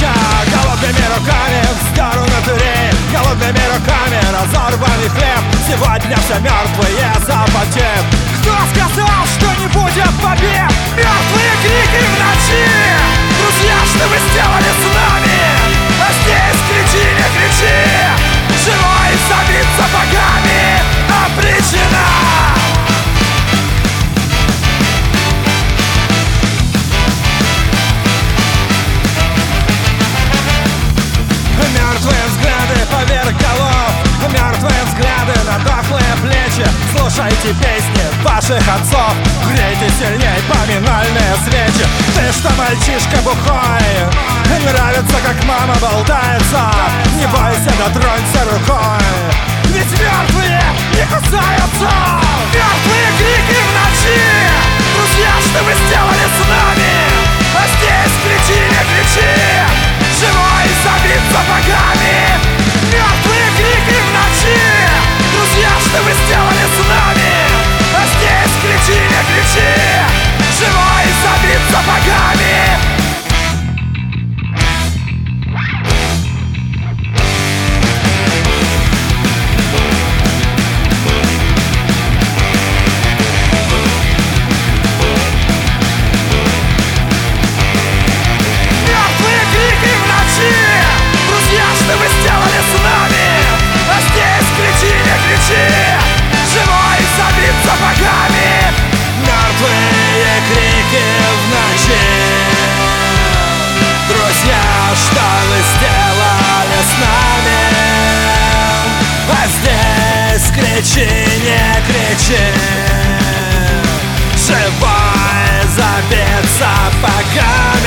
плеча. Голодными руками в сторону дверей, голодными руками разорванный хлеб. Сегодня все мертвые запотеют. Кто сказал, что не будет побед? Мертвые крики в ночи. Друзья, что вы сделали с нами? А здесь кричи, не кричи. Живой забит сапогами обречена. Мертвые взгляды поверх голов, мертвые взгляды на дохлые плечи. Слушайте песни ваших отцов, грейте сильней поминальные свечи. Ты что, мальчишка бухой? Нравится, как мама болтается? Не бойся, дотронься рукой. Ведь мертвые не кусаются. Мертвые крики в ночи. Друзья, что вы сделали с нами? А здесь кричи, не кричи. Живой забит сапогами. Мертвые крики в ночи. Друзья, что вы сделали с нами? А здесь кричи, не кричи. Живой забит сапогами. Что вы сделали с нами? А здесь кричи, не кричи. Живой забит сапогами. Мертвые крики в ночи. Друзья, что вы сделали с нами? А здесь кричи, не кричи. Живой забит сапогами.